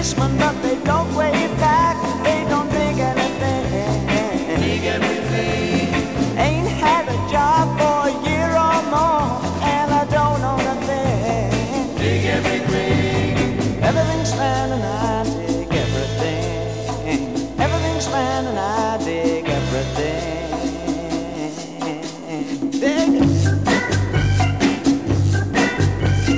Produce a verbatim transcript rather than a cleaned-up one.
policemen, but they don't wave back. They don't dig anything. Dig everything. Ain't had a job for a year or more, and I don't own a thing. Dig everything. Everything's fine and I dig everything. Everything's fine and I dig.